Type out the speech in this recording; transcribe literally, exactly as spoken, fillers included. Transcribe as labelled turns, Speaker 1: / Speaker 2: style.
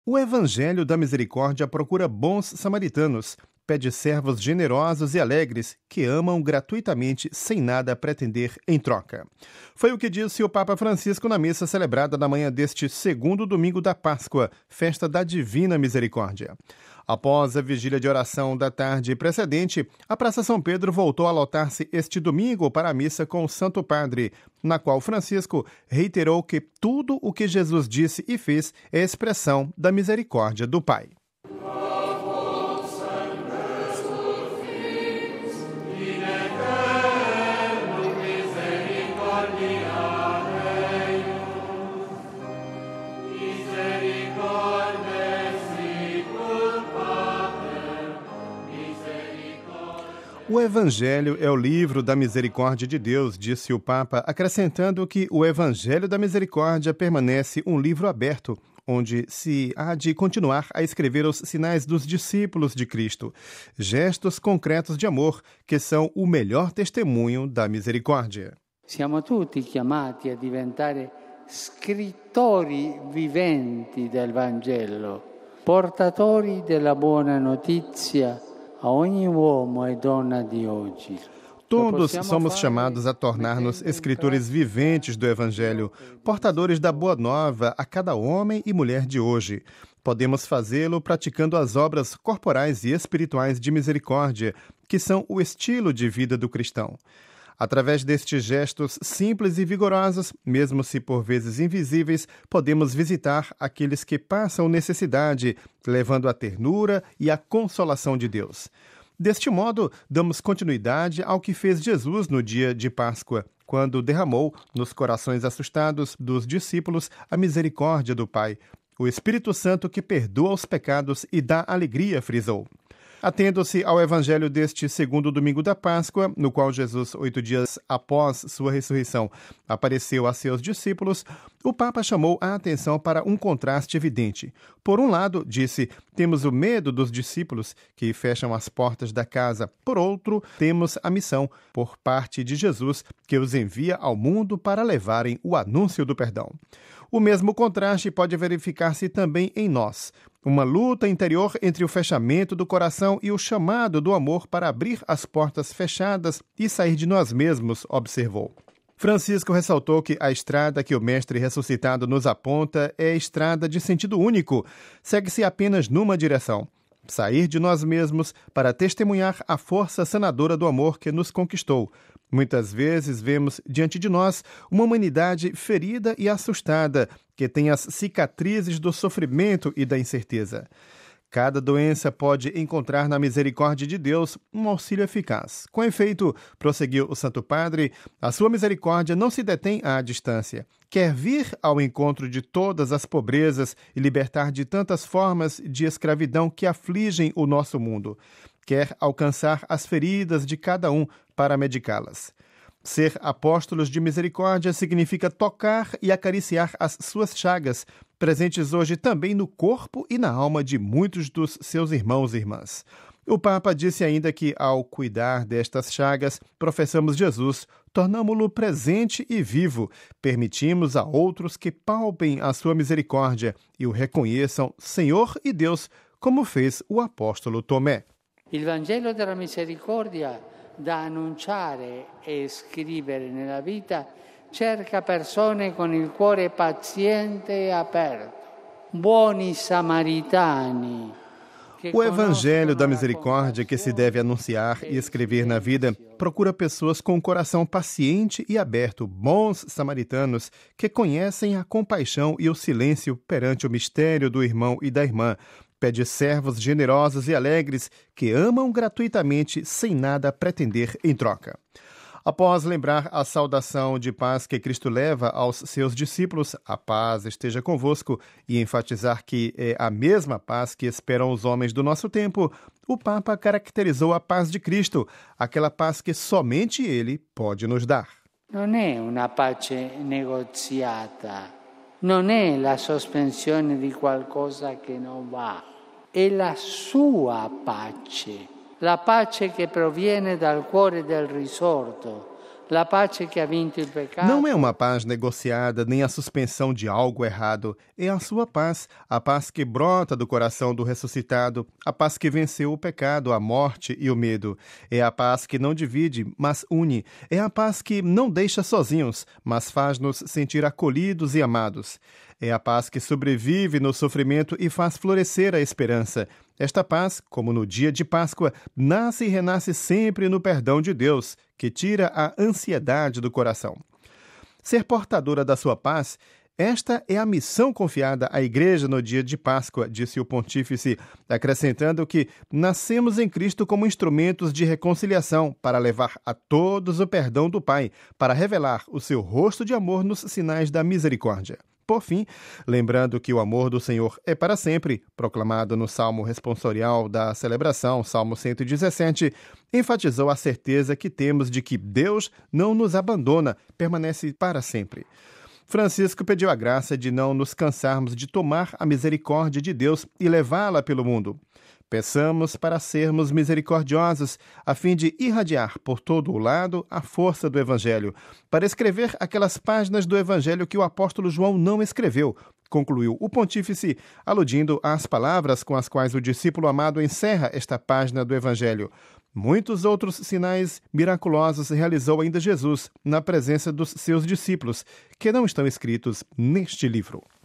Speaker 1: O Evangelho da Misericórdia procura bons samaritanos, pede servos generosos e alegres que amam gratuitamente sem nada a pretender em troca. Foi o que disse o Papa Francisco na missa celebrada na manhã deste segundo domingo da Páscoa, festa da Divina Misericórdia. Após a vigília de oração da tarde precedente, a Praça São Pedro voltou a lotar-se este domingo para a missa com o Santo Padre, na qual Francisco reiterou que tudo o que Jesus disse e fez é expressão da misericórdia do Pai. O Evangelho é o livro da misericórdia de Deus, disse o Papa, acrescentando que o Evangelho da Misericórdia permanece um livro aberto, onde se há de continuar a escrever os sinais dos discípulos de Cristo, gestos concretos de amor, que são o melhor testemunho da misericórdia.
Speaker 2: Siamo tutti chiamati a diventare scrittori viventi del Vangelo, portatori della buona notizia a ogni uomo e donna di oggi.
Speaker 1: Todos somos chamados a tornar-nos escritores viventes do Evangelho, portadores da boa nova a cada homem e mulher de hoje. Podemos fazê-lo praticando as obras corporais e espirituais de misericórdia, que são o estilo de vida do cristão. Através destes gestos simples e vigorosos, mesmo se por vezes invisíveis, podemos visitar aqueles que passam necessidade, levando a ternura e a consolação de Deus. Deste modo, damos continuidade ao que fez Jesus no dia de Páscoa, quando derramou nos corações assustados dos discípulos a misericórdia do Pai, o Espírito Santo que perdoa os pecados e dá alegria, frisou. Atendo-se ao Evangelho deste segundo domingo da Páscoa, no qual Jesus, oito dias após sua ressurreição, apareceu a seus discípulos, o Papa chamou a atenção para um contraste evidente. Por um lado, disse, temos o medo dos discípulos que fecham as portas da casa. Por outro, temos a missão, por parte de Jesus, que os envia ao mundo para levarem o anúncio do perdão. O mesmo contraste pode verificar-se também em nós. Uma luta interior entre o fechamento do coração e o chamado do amor para abrir as portas fechadas e sair de nós mesmos, observou. Francisco ressaltou que a estrada que o Mestre ressuscitado nos aponta é estrada de sentido único. Segue-se apenas numa direção: sair de nós mesmos para testemunhar a força sanadora do amor que nos conquistou. Muitas vezes vemos diante de nós uma humanidade ferida e assustada, que tem as cicatrizes do sofrimento e da incerteza. Cada doença pode encontrar na misericórdia de Deus um auxílio eficaz. Com efeito, prosseguiu o Santo Padre, a sua misericórdia não se detém à distância. Quer vir ao encontro de todas as pobrezas e libertar de tantas formas de escravidão que afligem o nosso mundo. Quer alcançar as feridas de cada um para medicá-las. Ser apóstolos de misericórdia significa tocar e acariciar as suas chagas, presentes hoje também no corpo e na alma de muitos dos seus irmãos e irmãs. O Papa disse ainda que, ao cuidar destas chagas, professamos Jesus, tornamo-lo presente e vivo, permitimos a outros que palpem a sua misericórdia e o reconheçam Senhor e Deus, como fez o apóstolo Tomé.
Speaker 2: Il Vangelo della Misericordia, da annunciare e scrivere nella vita, cerca persone con il cuore paziente e aperto, buoni samaritani.
Speaker 1: O Evangelho da Misericórdia, que se deve anunciar e escrever na vida, procura pessoas com o coração paciente e aberto, bons samaritanos, que conhecem a compaixão e o silêncio perante o mistério do irmão e da irmã. Pede servos generosos e alegres que amam gratuitamente sem nada pretender em troca. Após lembrar a saudação de paz que Cristo leva aos seus discípulos, a paz esteja convosco, e enfatizar que é a mesma paz que esperam os homens do nosso tempo, o Papa caracterizou a paz de Cristo, aquela paz que somente Ele pode nos dar.
Speaker 2: Non è una pace negoziata, non è la sospensione di qualcosa che non va, è la sua pace. La pace che proviene dal cuore del risorto, La pace che ha vinto il peccato.
Speaker 1: Não é uma paz negociada, nem a suspensão de algo errado. É a sua paz, a paz que brota do coração do ressuscitado, a paz que venceu o pecado, a morte e o medo. É a paz que não divide, mas une. É a paz que não deixa sozinhos, mas faz-nos sentir acolhidos e amados. É a paz que sobrevive no sofrimento e faz florescer a esperança. Esta paz, como no dia de Páscoa, nasce e renasce sempre no perdão de Deus, que tira a ansiedade do coração. Ser portadora da sua paz, esta é a missão confiada à Igreja no dia de Páscoa, disse o pontífice, acrescentando que nascemos em Cristo como instrumentos de reconciliação para levar a todos o perdão do Pai, para revelar o seu rosto de amor nos sinais da misericórdia. Por fim, lembrando que o amor do Senhor é para sempre, proclamado no Salmo responsorial da celebração, Salmo cento e dezessete, enfatizou a certeza que temos de que Deus não nos abandona, permanece para sempre. Francisco pediu a graça de não nos cansarmos de tomar a misericórdia de Deus e levá-la pelo mundo. Peçamos para sermos misericordiosos, a fim de irradiar por todo o lado a força do Evangelho, para escrever aquelas páginas do Evangelho que o apóstolo João não escreveu, concluiu o pontífice, aludindo às palavras com as quais o discípulo amado encerra esta página do Evangelho. Muitos outros sinais miraculosos realizou ainda Jesus na presença dos seus discípulos, que não estão escritos neste livro.